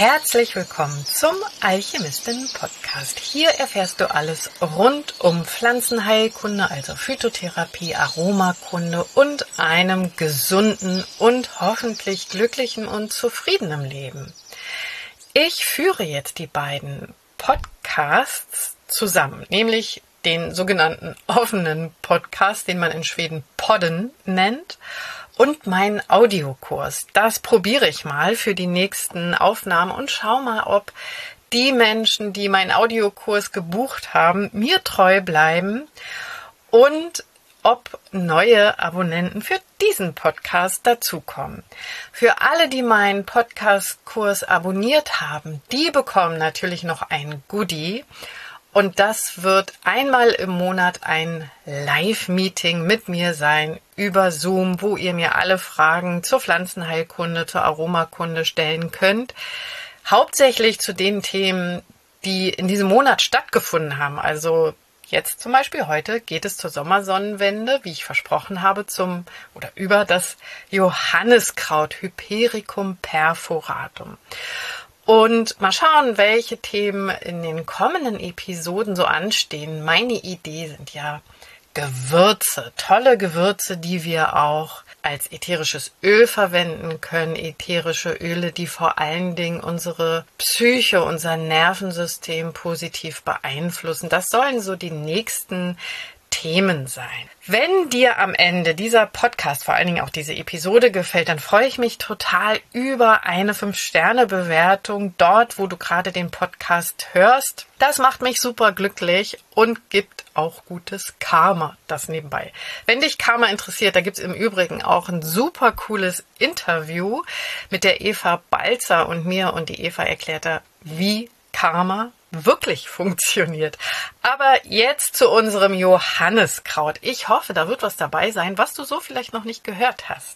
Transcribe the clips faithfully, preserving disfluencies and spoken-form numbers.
Herzlich willkommen zum Alchemistin-Podcast. Hier erfährst du alles rund um Pflanzenheilkunde, also Phytotherapie, Aromakunde und einem gesunden und hoffentlich glücklichen und zufriedenen Leben. Ich führe jetzt die beiden Podcasts zusammen, nämlich den sogenannten offenen Podcast, den man in Schweden Podden nennt, und meinen Audiokurs. Das probiere ich mal für die nächsten Aufnahmen und schau mal, ob die Menschen, die meinen Audiokurs gebucht haben, mir treu bleiben und ob neue Abonnenten für diesen Podcast dazukommen. Für alle, die meinen Podcast-Kurs abonniert haben, die bekommen natürlich noch ein Goodie. Und das wird einmal im Monat ein Live-Meeting mit mir sein über Zoom, wo ihr mir alle Fragen zur Pflanzenheilkunde, zur Aromakunde stellen könnt. Hauptsächlich zu den Themen, die in diesem Monat stattgefunden haben. Also jetzt zum Beispiel heute geht es zur Sommersonnenwende, wie ich versprochen habe, zum oder über das Johanniskraut Hypericum perforatum. Und mal schauen, welche Themen in den kommenden Episoden so anstehen. Meine Idee sind ja Gewürze, tolle Gewürze, die wir auch als ätherisches Öl verwenden können. Ätherische Öle, die vor allen Dingen unsere Psyche, unser Nervensystem positiv beeinflussen. Das sollen so die nächsten Themen sein. Wenn dir am Ende dieser Podcast, vor allen Dingen auch diese Episode gefällt, dann freue ich mich total über eine fünf Sterne Bewertung dort, wo du gerade den Podcast hörst. Das macht mich super glücklich und gibt auch gutes Karma, das nebenbei. Wenn dich Karma interessiert, da gibt es im Übrigen auch ein super cooles Interview mit der Eva Balzer und mir, und die Eva erklärt da, wie Karma wirklich funktioniert. Aber jetzt zu unserem Johanniskraut. Ich hoffe, da wird was dabei sein, was du so vielleicht noch nicht gehört hast.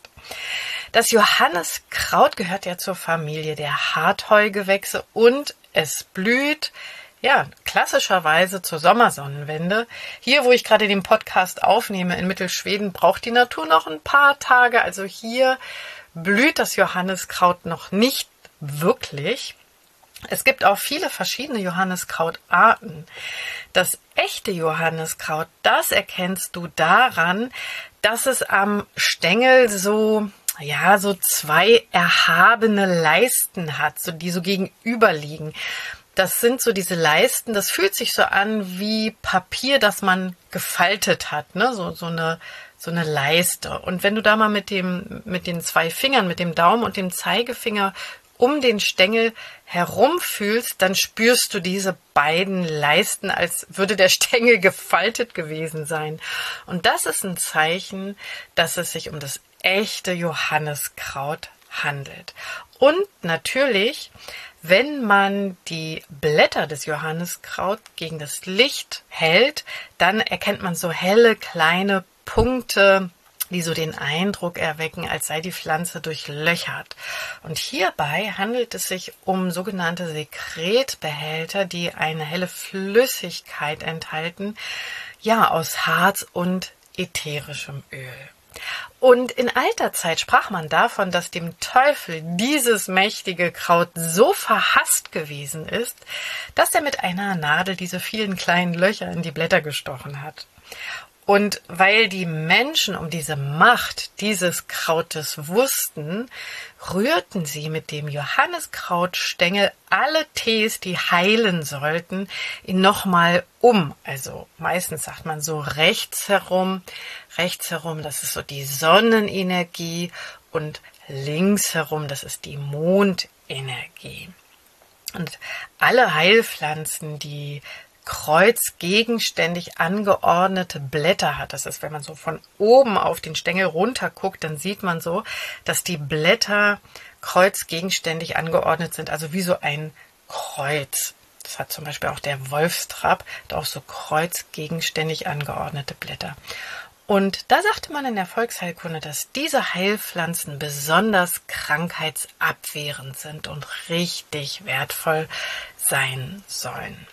Das Johanniskraut gehört ja zur Familie der Hartheugewächse und es blüht, ja, klassischerweise zur Sommersonnenwende. Hier, wo ich gerade den Podcast aufnehme, in Mittelschweden, braucht die Natur noch ein paar Tage. Also hier blüht das Johanniskraut noch nicht wirklich. Es gibt auch viele verschiedene Johanniskrautarten. Das echte Johanniskraut, das erkennst du daran, dass es am Stängel so, ja, so zwei erhabene Leisten hat, so die so gegenüberliegen. Das sind so diese Leisten, das fühlt sich so an wie Papier, das man gefaltet hat, ne? So, so eine, so eine Leiste. Und wenn du da mal mit dem, mit den zwei Fingern, mit dem Daumen und dem Zeigefinger um den Stängel herumfühlst, dann spürst du diese beiden Leisten, als würde der Stängel gefaltet gewesen sein. Und das ist ein Zeichen, dass es sich um das echte Johanniskraut handelt. Und natürlich, wenn man die Blätter des Johanniskraut gegen das Licht hält, dann erkennt man so helle kleine Punkte, die so den Eindruck erwecken, als sei die Pflanze durchlöchert. Und hierbei handelt es sich um sogenannte Sekretbehälter, die eine helle Flüssigkeit enthalten, ja, aus Harz und ätherischem Öl. Und in alter Zeit sprach man davon, dass dem Teufel dieses mächtige Kraut so verhasst gewesen ist, dass er mit einer Nadel diese vielen kleinen Löcher in die Blätter gestochen hat. Und weil die Menschen um diese Macht dieses Krautes wussten, rührten sie mit dem Johanniskrautstängel alle Tees, die heilen sollten, ihn nochmal um. Also meistens sagt man so rechts herum, rechts herum, das ist so die Sonnenenergie, und links herum, das ist die Mondenergie. Und alle Heilpflanzen, die kreuzgegenständig angeordnete Blätter hat. Das ist, wenn man so von oben auf den Stängel runter guckt, dann sieht man so, dass die Blätter kreuzgegenständig angeordnet sind, also wie so ein Kreuz. Das hat zum Beispiel auch der Wolfstrapp, hat auch so kreuzgegenständig angeordnete Blätter. Und da sagte man in der Volksheilkunde, dass diese Heilpflanzen besonders krankheitsabwehrend sind und richtig wertvoll sein sollen.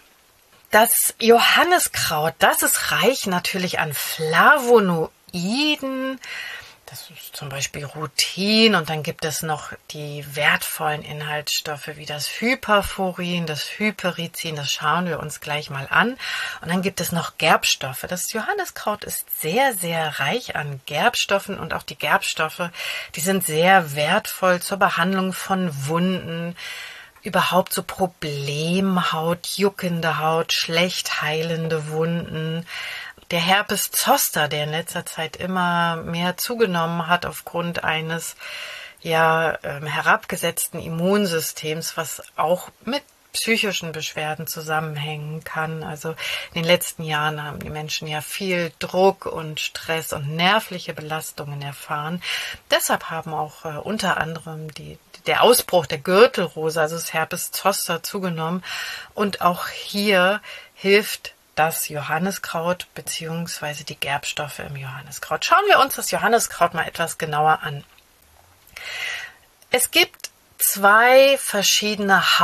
Das Johanniskraut, das ist reich natürlich an Flavonoiden. Das ist zum Beispiel Rutin, und dann gibt es noch die wertvollen Inhaltsstoffe wie das Hyperforin, das Hyperizin, das schauen wir uns gleich mal an. Und dann gibt es noch Gerbstoffe. Das Johanniskraut ist sehr, sehr reich an Gerbstoffen, und auch die Gerbstoffe, die sind sehr wertvoll zur Behandlung von Wunden, überhaupt so Problemhaut, juckende Haut, schlecht heilende Wunden. Der Herpes zoster, der in letzter Zeit immer mehr zugenommen hat aufgrund eines ja ähm, herabgesetzten Immunsystems, was auch mit psychischen Beschwerden zusammenhängen kann. Also in den letzten Jahren haben die Menschen ja viel Druck und Stress und nervliche Belastungen erfahren. Deshalb haben auch äh, unter anderem die, der Ausbruch der Gürtelrose, also das Herpes zoster, zugenommen. Und auch hier hilft das Johanniskraut bzw. die Gerbstoffe im Johanniskraut. Schauen wir uns das Johanniskraut mal etwas genauer an. Es gibt zwei verschiedene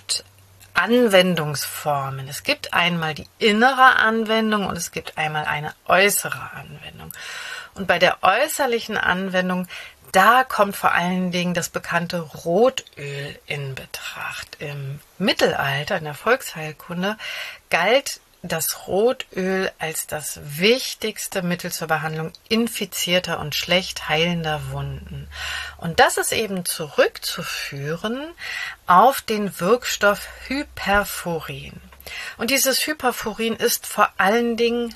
Hauptanwendungsformen. Es gibt einmal die innere Anwendung und es gibt einmal eine äußere Anwendung. Und bei der äußerlichen Anwendung, da kommt vor allen Dingen das bekannte Rotöl in Betracht. Im Mittelalter, in der Volksheilkunde, galt das Rotöl als das wichtigste Mittel zur Behandlung infizierter und schlecht heilender Wunden. Und das ist eben zurückzuführen auf den Wirkstoff Hyperforin. Und dieses Hyperforin ist vor allen Dingen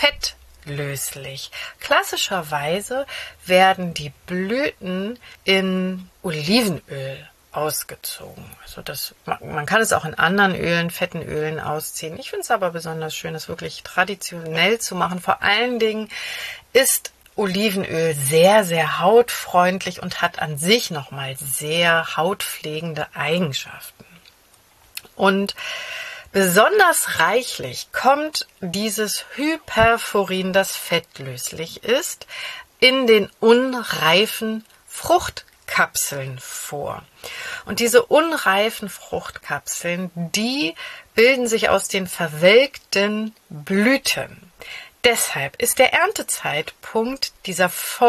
fettlöslich. Klassischerweise werden die Blüten in Olivenöl ausgezogen. Also das, man kann es auch in anderen Ölen, fetten Ölen ausziehen. Ich finde es aber besonders schön, es wirklich traditionell zu machen. Vor allen Dingen ist Olivenöl sehr, sehr hautfreundlich und hat an sich nochmal sehr hautpflegende Eigenschaften. Und besonders reichlich kommt dieses Hyperforin, das fettlöslich ist, in den unreifen Fruchtkapseln Kapseln vor. Und diese unreifen Fruchtkapseln, die bilden sich aus den verwelkten Blüten. Deshalb ist der Erntezeitpunkt dieser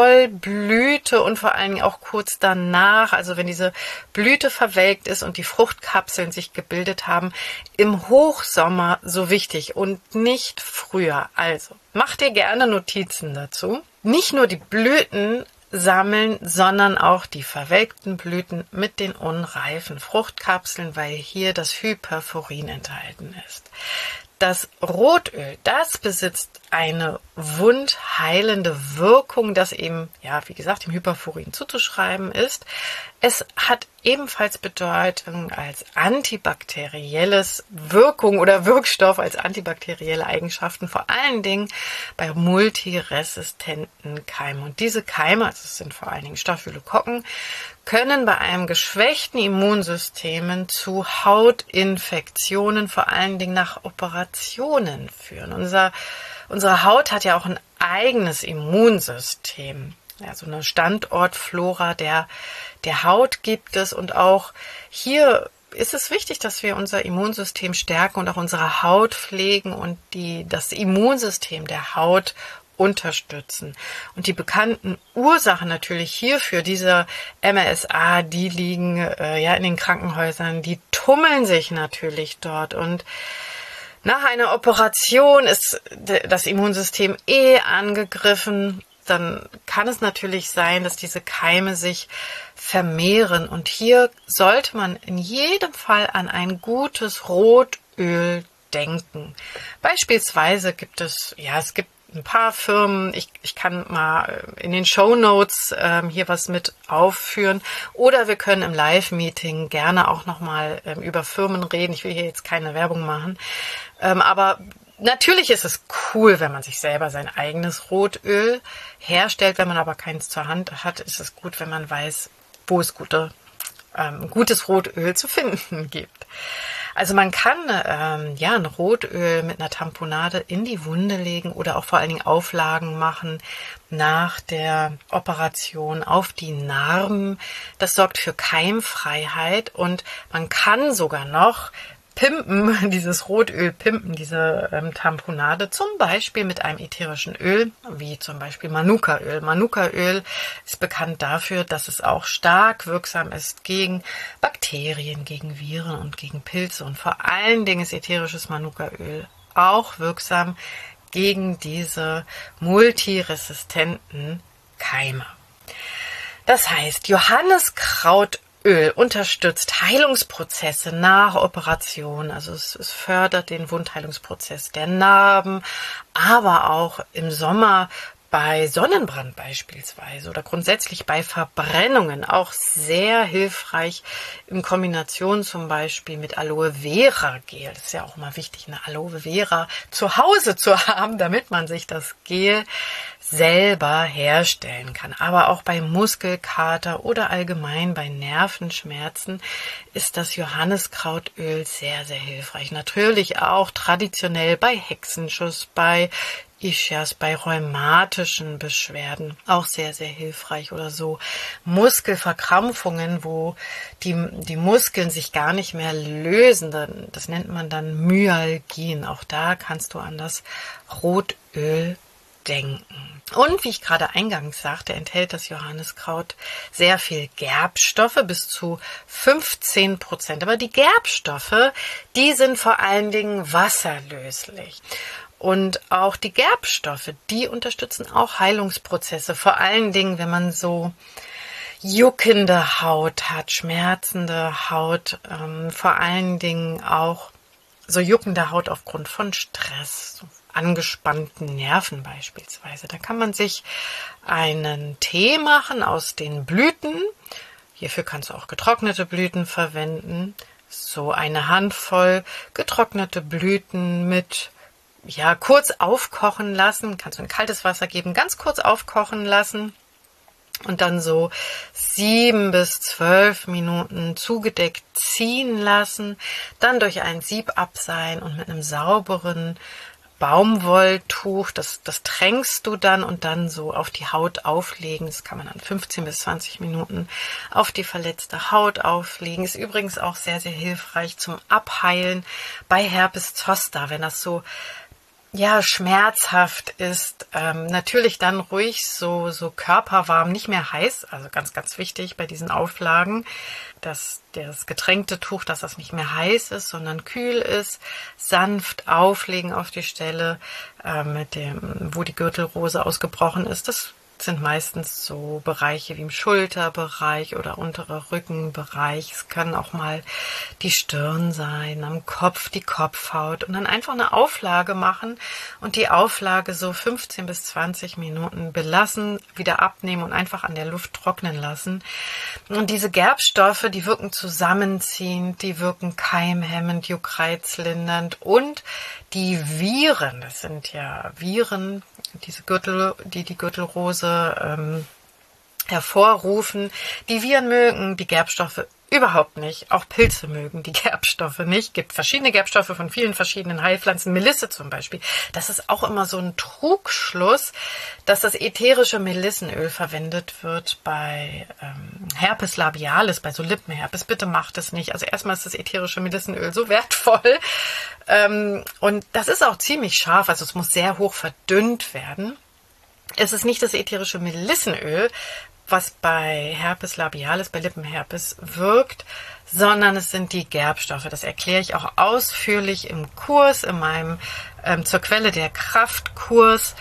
Vollblüte und vor allen Dingen auch kurz danach, also wenn diese Blüte verwelkt ist und die Fruchtkapseln sich gebildet haben, im Hochsommer so wichtig und nicht früher. Also macht ihr gerne Notizen dazu. Nicht nur die Blüten sammeln, sondern auch die verwelkten Blüten mit den unreifen Fruchtkapseln, weil hier das Hyperforin enthalten ist. Das Rotöl, das besitzt eine wundheilende Wirkung, das eben, ja, wie gesagt, dem Hyperforin zuzuschreiben ist. Es hat ebenfalls Bedeutung als antibakterielles Wirkung oder Wirkstoff, als antibakterielle Eigenschaften, vor allen Dingen bei multiresistenten Keimen. Und diese Keime, also es sind vor allen Dingen Staphylokokken, können bei einem geschwächten Immunsystem zu Hautinfektionen, vor allen Dingen nach Operationen führen. Unser, unsere Haut hat ja auch ein eigenes Immunsystem. Ja, so eine Standortflora der, der Haut gibt es, und auch hier ist es wichtig, dass wir unser Immunsystem stärken und auch unsere Haut pflegen und die, das Immunsystem der Haut unterstützen. Und die bekannten Ursachen natürlich hierfür, dieser M R S A, die liegen äh, ja in den Krankenhäusern, die tummeln sich natürlich dort, und nach einer Operation ist das Immunsystem eh angegriffen. Dann kann es natürlich sein, dass diese Keime sich vermehren. Und hier sollte man in jedem Fall an ein gutes Rotöl denken. Beispielsweise gibt es, ja, es gibt ein paar Firmen, ich, ich kann mal in den Shownotes ähm, hier was mit aufführen, oder wir können im Live-Meeting gerne auch nochmal ähm, über Firmen reden. Ich will hier jetzt keine Werbung machen, ähm, aber natürlich ist es cool, wenn man sich selber sein eigenes Rotöl herstellt. Wenn man aber keins zur Hand hat, ist es gut, wenn man weiß, wo es gute, ähm, gutes Rotöl zu finden gibt. Also man kann ähm, ja ein Rotöl mit einer Tamponade in die Wunde legen oder auch vor allen Dingen Auflagen machen nach der Operation auf die Narben. Das sorgt für Keimfreiheit, und man kann sogar noch pimpen, dieses Rotöl pimpen, diese ähm, Tamponade, zum Beispiel mit einem ätherischen Öl, wie zum Beispiel Manukaöl. Manukaöl ist bekannt dafür, dass es auch stark wirksam ist gegen Bakterien, gegen Viren und gegen Pilze. Und vor allen Dingen ist ätherisches Manukaöl auch wirksam gegen diese multiresistenten Keime. Das heißt, Johanniskrautöl unterstützt Heilungsprozesse nach Operation, also es, es fördert den Wundheilungsprozess der Narben, aber auch im Sommer bei Sonnenbrand beispielsweise oder grundsätzlich bei Verbrennungen auch sehr hilfreich in Kombination zum Beispiel mit Aloe Vera Gel. Das ist ja auch immer wichtig, eine Aloe Vera zu Hause zu haben, damit man sich das Gel selber herstellen kann. Aber auch bei Muskelkater oder allgemein bei Nervenschmerzen ist das Johanniskrautöl sehr, sehr hilfreich. Natürlich auch traditionell bei Hexenschuss, bei Ischias, bei rheumatischen Beschwerden auch sehr, sehr hilfreich oder so Muskelverkrampfungen, wo die, die Muskeln sich gar nicht mehr lösen. Das nennt man dann Myalgien. Auch da kannst du an das Rotöl denken. Und wie ich gerade eingangs sagte, enthält das Johanniskraut sehr viel Gerbstoffe, bis zu fünfzehn Prozent. Aber die Gerbstoffe, die sind vor allen Dingen wasserlöslich. Und auch die Gerbstoffe, die unterstützen auch Heilungsprozesse. Vor allen Dingen, wenn man so juckende Haut hat, schmerzende Haut, ähm, vor allen Dingen auch so juckende Haut aufgrund von Stress, so angespannten Nerven beispielsweise. Da kann man sich einen Tee machen aus den Blüten. Hierfür kannst du auch getrocknete Blüten verwenden. So eine Handvoll getrocknete Blüten mit ja, kurz aufkochen lassen, kannst du in kaltes Wasser geben, ganz kurz aufkochen lassen und dann so sieben bis zwölf Minuten zugedeckt ziehen lassen, dann durch ein Sieb abseihen und mit einem sauberen Baumwolltuch, das, das tränkst du dann und dann so auf die Haut auflegen. Das kann man dann fünfzehn bis zwanzig Minuten auf die verletzte Haut auflegen. Ist übrigens auch sehr, sehr hilfreich zum Abheilen bei Herpes zoster, wenn das so ja, schmerzhaft ist, ähm, natürlich dann ruhig so, so körperwarm, nicht mehr heiß, also ganz, ganz wichtig bei diesen Auflagen, dass das getränkte Tuch, dass das nicht mehr heiß ist, sondern kühl ist, sanft auflegen auf die Stelle, äh, mit dem, wo die Gürtelrose ausgebrochen ist. Das sind meistens so Bereiche wie im Schulterbereich oder unterer Rückenbereich. Es können auch mal die Stirn sein, am Kopf die Kopfhaut und dann einfach eine Auflage machen und die Auflage so fünfzehn bis zwanzig Minuten belassen, wieder abnehmen und einfach an der Luft trocknen lassen. Und diese Gerbstoffe, die wirken zusammenziehend, die wirken keimhemmend, juckreizlindernd und die Viren, das sind ja Viren, diese Gürtel, die die Gürtelrose ähm, hervorrufen. Die Viren mögen die Gerbstoffe überhaupt nicht. Auch Pilze mögen die Gerbstoffe nicht. Es gibt verschiedene Gerbstoffe von vielen verschiedenen Heilpflanzen. Melisse zum Beispiel. Das ist auch immer so ein Trugschluss, dass das ätherische Melissenöl verwendet wird bei ähm, Herpes labialis, bei so Lippenherpes. Bitte macht es nicht. Also erstmal ist das ätherische Melissenöl so wertvoll. Ähm, und das ist auch ziemlich scharf. Also es muss sehr hoch verdünnt werden. Es ist nicht das ätherische Melissenöl, was bei Herpes labialis, bei Lippenherpes wirkt, sondern es sind die Gerbstoffe. Das erkläre ich auch ausführlich im Kurs, in meinem ähm, zur Quelle der Kraft Kurs.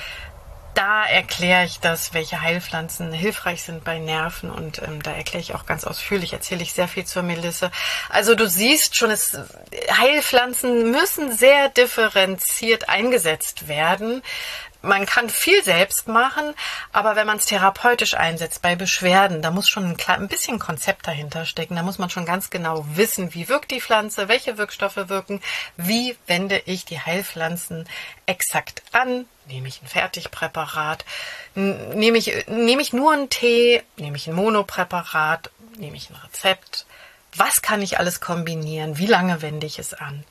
Da erkläre ich das, welche Heilpflanzen hilfreich sind bei Nerven und ähm, da erkläre ich auch ganz ausführlich, erzähle ich sehr viel zur Melisse. Also du siehst schon, es, Heilpflanzen müssen sehr differenziert eingesetzt werden. Man kann viel selbst machen, aber wenn man es therapeutisch einsetzt bei Beschwerden, da muss schon ein, klein, ein bisschen Konzept dahinter stecken. Da muss man schon ganz genau wissen, wie wirkt die Pflanze, welche Wirkstoffe wirken, wie wende ich die Heilpflanzen exakt an. Nehme ich ein Fertigpräparat, nehme ich, nehme ich nur einen Tee, nehme ich ein Monopräparat, nehme ich ein Rezept. Was kann ich alles kombinieren? Wie lange wende ich es an?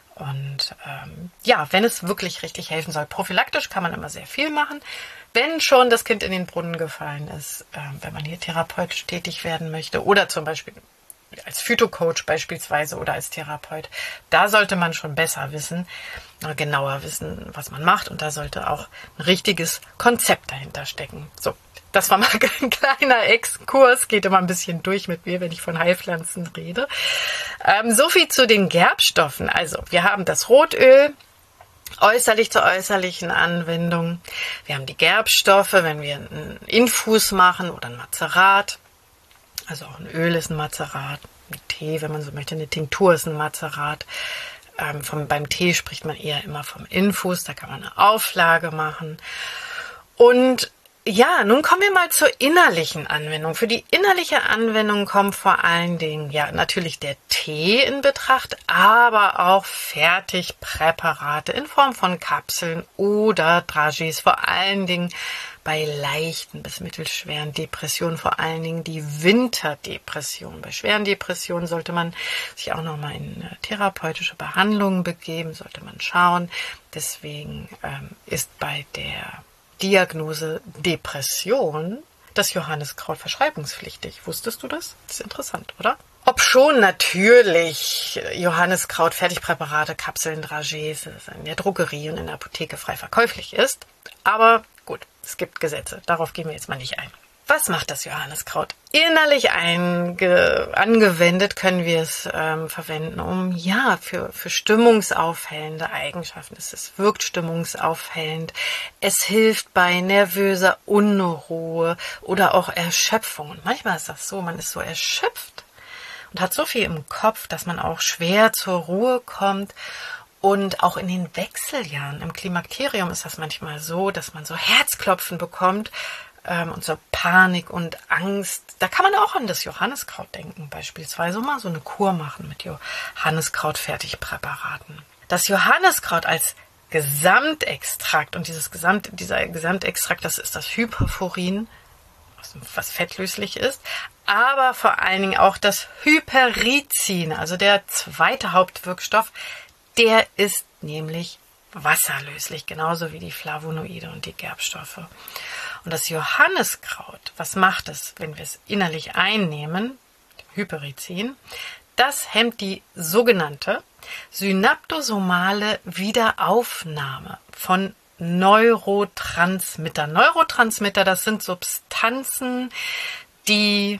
Und ähm, ja, wenn es wirklich richtig helfen soll, prophylaktisch kann man immer sehr viel machen. Wenn schon das Kind in den Brunnen gefallen ist, äh, wenn man hier therapeutisch tätig werden möchte oder zum Beispiel als Phytocoach beispielsweise oder als Therapeut, da sollte man schon besser wissen, genauer wissen, was man macht. Und da sollte auch ein richtiges Konzept dahinter stecken. So, das war mal ein kleiner Exkurs, geht immer ein bisschen durch mit mir, wenn ich von Heilpflanzen rede. Ähm, so viel zu den Gerbstoffen. Also, wir haben das Rotöl, äußerlich zur äußerlichen Anwendung. Wir haben die Gerbstoffe, wenn wir einen Infus machen oder ein Mazerat. Also auch ein Öl ist ein Mazerat, ein Tee, wenn man so möchte, eine Tinktur ist ein Mazerat. Ähm, vom, beim Tee spricht man eher immer vom Infus, da kann man eine Auflage machen. Und ja, nun kommen wir mal zur innerlichen Anwendung. Für die innerliche Anwendung kommt vor allen Dingen ja natürlich der Tee in Betracht, aber auch Fertigpräparate in Form von Kapseln oder Dragees, vor allen Dingen bei leichten bis mittelschweren Depressionen, vor allen Dingen die Winterdepression. Bei schweren Depressionen sollte man sich auch nochmal in therapeutische Behandlungen begeben, sollte man schauen. Deswegen ähm, ist bei der Diagnose Depression das Johanniskraut verschreibungspflichtig. Wusstest du das? Das ist interessant, oder? Obschon natürlich Johanniskraut, Fertigpräparate, Kapseln, Dragees in der Drogerie und in der Apotheke frei verkäuflich ist. Aber gut, es gibt Gesetze. Darauf gehen wir jetzt mal nicht ein. Was macht das Johanniskraut? Innerlich einge- angewendet können wir es ähm, verwenden, um ja für, für stimmungsaufhellende Eigenschaften. Es ist, wirkt stimmungsaufhellend. Es hilft bei nervöser Unruhe oder auch Erschöpfung. Und manchmal ist das so, man ist so erschöpft und hat so viel im Kopf, dass man auch schwer zur Ruhe kommt. Und auch in den Wechseljahren, im Klimakterium ist das manchmal so, dass man so Herzklopfen bekommt, und so Panik und Angst. Da kann man auch an das Johanniskraut denken, beispielsweise mal so eine Kur machen mit Johanniskraut-Fertigpräparaten. Das Johanniskraut als Gesamtextrakt und dieses Gesamt, dieser Gesamtextrakt, das ist das Hyperforin, was fettlöslich ist, aber vor allen Dingen auch das Hyperricin, also der zweite Hauptwirkstoff, der ist nämlich wasserlöslich, genauso wie die Flavonoide und die Gerbstoffe. Und das Johanniskraut, was macht es, wenn wir es innerlich einnehmen, Hyperricin, das hemmt die sogenannte synaptosomale Wiederaufnahme von Neurotransmitter. Neurotransmitter, das sind Substanzen, die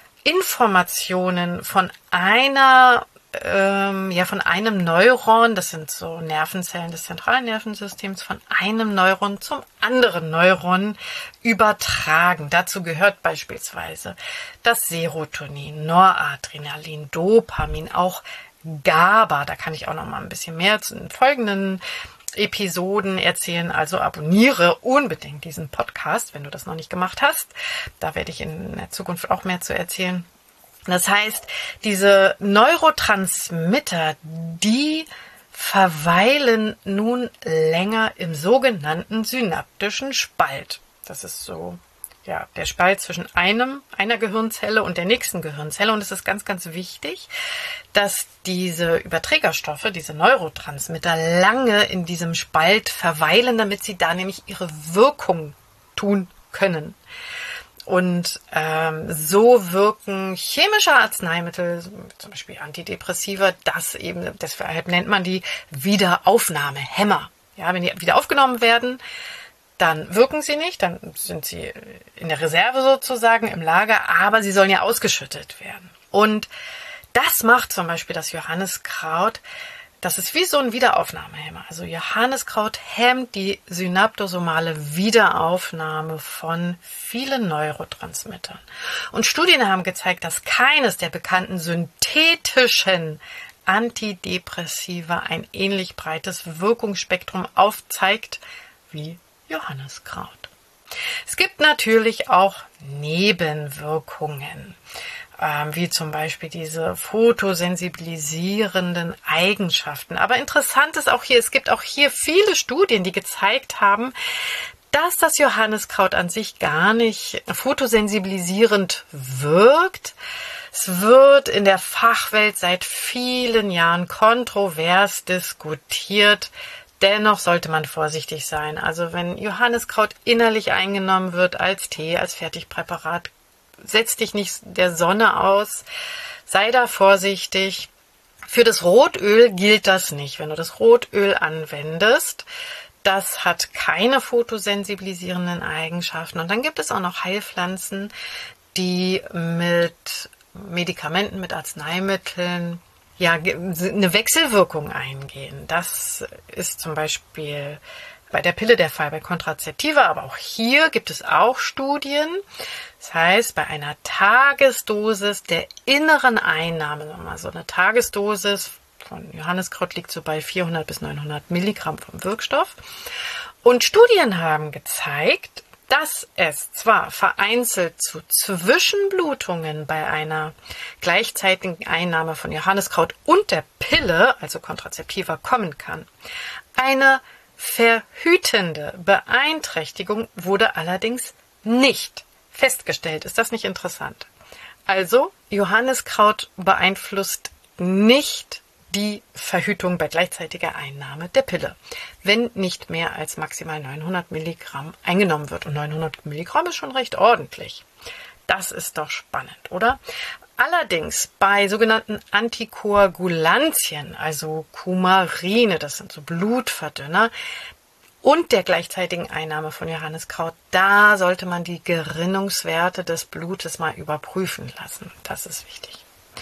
Informationen von einer ähm, ja von einem Neuron, das sind so Nervenzellen des zentralen Nervensystems, von einem Neuron zum anderen Neuron übertragen. Dazu gehört beispielsweise das Serotonin, Noradrenalin, Dopamin, auch GABA. Da kann ich auch noch mal ein bisschen mehr zu den folgenden Episoden erzählen, also abonniere unbedingt diesen Podcast, wenn du das noch nicht gemacht hast. Da werde ich in der Zukunft auch mehr zu erzählen. Das heißt, diese Neurotransmitter, die verweilen nun länger im sogenannten synaptischen Spalt. Das ist so, ja, der Spalt zwischen einem, einer Gehirnzelle und der nächsten Gehirnzelle. Und es ist ganz, ganz wichtig, dass diese Überträgerstoffe, diese Neurotransmitter, lange in diesem Spalt verweilen, damit sie da nämlich ihre Wirkung tun können. Und ähm, so wirken chemische Arzneimittel, zum Beispiel Antidepressiva, das eben, deshalb nennt man die Wiederaufnahmehämmer. Ja, wenn die wieder aufgenommen werden, dann wirken sie nicht, dann sind sie in der Reserve sozusagen im Lager, aber sie sollen ja ausgeschüttet werden. Und das macht zum Beispiel das Johanniskraut. Das ist wie so ein Wiederaufnahmehemmer. Also Johanniskraut hemmt die synaptosomale Wiederaufnahme von vielen Neurotransmittern. Und Studien haben gezeigt, dass keines der bekannten synthetischen Antidepressiva ein ähnlich breites Wirkungsspektrum aufzeigt wie Johanniskraut. Es gibt natürlich auch Nebenwirkungen, wie zum Beispiel diese photosensibilisierenden Eigenschaften. Aber interessant ist auch hier, es gibt auch hier viele Studien, die gezeigt haben, dass das Johanniskraut an sich gar nicht photosensibilisierend wirkt. Es wird in der Fachwelt seit vielen Jahren kontrovers diskutiert. Dennoch sollte man vorsichtig sein. Also wenn Johanniskraut innerlich eingenommen wird als Tee, als Fertigpräparat, setz dich nicht der Sonne aus, sei da vorsichtig. Für das Rotöl gilt das nicht. Wenn du das Rotöl anwendest, das hat keine photosensibilisierenden Eigenschaften. Und dann gibt es auch noch Heilpflanzen, die mit Medikamenten, mit Arzneimitteln ja eine Wechselwirkung eingehen. Das ist zum Beispiel bei der Pille der Fall, bei Kontrazeptiva, aber auch hier gibt es auch Studien. Das heißt, bei einer Tagesdosis der inneren Einnahme, sagen wir mal, so eine Tagesdosis von Johanniskraut liegt so bei vierhundert bis neunhundert Milligramm vom Wirkstoff. Und Studien haben gezeigt, dass es zwar vereinzelt zu Zwischenblutungen bei einer gleichzeitigen Einnahme von Johanniskraut und der Pille, also Kontrazeptiva, kommen kann. Eine verhütende Beeinträchtigung wurde allerdings nicht festgestellt. Ist das nicht interessant? Also, Johanniskraut beeinflusst nicht die Verhütung bei gleichzeitiger Einnahme der Pille, wenn nicht mehr als maximal neunhundert Milligramm eingenommen wird. Und neunhundert Milligramm ist schon recht ordentlich. Das ist doch spannend, oder? Allerdings bei sogenannten Antikoagulantien, also Coumarine, das sind so Blutverdünner, und der gleichzeitigen Einnahme von Johanniskraut, da sollte man die Gerinnungswerte des Blutes mal überprüfen lassen. Das ist wichtig.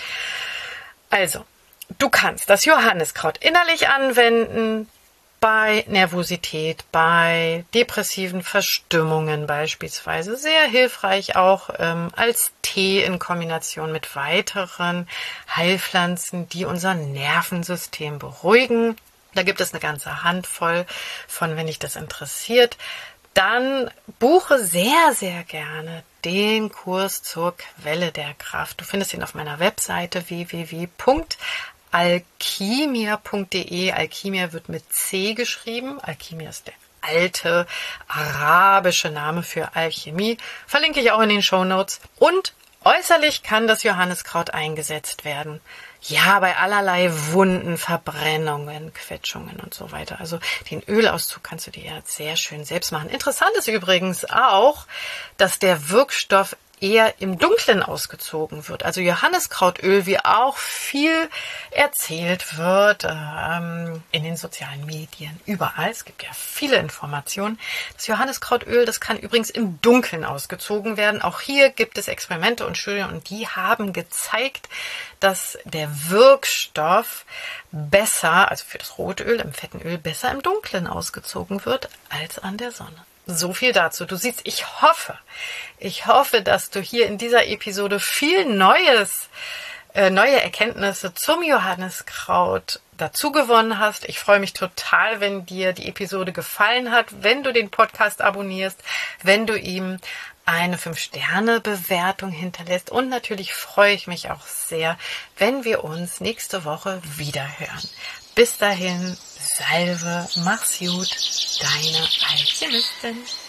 Also, du kannst das Johanniskraut innerlich anwenden bei Nervosität, bei depressiven Verstimmungen beispielsweise. Sehr hilfreich auch ähm, als Tee in Kombination mit weiteren Heilpflanzen, die unser Nervensystem beruhigen. Da gibt es eine ganze Handvoll von, wenn dich das interessiert. Dann buche sehr, sehr gerne den Kurs zur Quelle der Kraft. Du findest ihn auf meiner Webseite w w w punkt alchimia punkt de. Alchimia wird mit C geschrieben. Alchimia ist der alte arabische Name für Alchemie. Verlinke ich auch in den Shownotes. Und äußerlich kann das Johanniskraut eingesetzt werden. Ja, bei allerlei Wunden, Verbrennungen, Quetschungen und so weiter. Also den Ölauszug kannst du dir ja sehr schön selbst machen. Interessant ist übrigens auch, dass der Wirkstoff eher im Dunkeln ausgezogen wird. Also Johanniskrautöl, wie auch viel erzählt wird ähm, in den sozialen Medien, überall. Es gibt ja viele Informationen. Das Johanniskrautöl, das kann übrigens im Dunkeln ausgezogen werden. Auch hier gibt es Experimente und Studien und die haben gezeigt, dass der Wirkstoff besser, also für das Rotöl, im fetten Öl, besser im Dunkeln ausgezogen wird als an der Sonne. So viel dazu. Du siehst, ich hoffe, ich hoffe, dass du hier in dieser Episode viel Neues, äh, neue Erkenntnisse zum Johanniskraut dazu gewonnen hast. Ich freue mich total, wenn dir die Episode gefallen hat, wenn du den Podcast abonnierst, wenn du ihm eine fünf Sterne Bewertung hinterlässt. Und natürlich freue ich mich auch sehr, wenn wir uns nächste Woche wieder hören. Bis dahin, Salve, mach's gut, deine Alchemistin.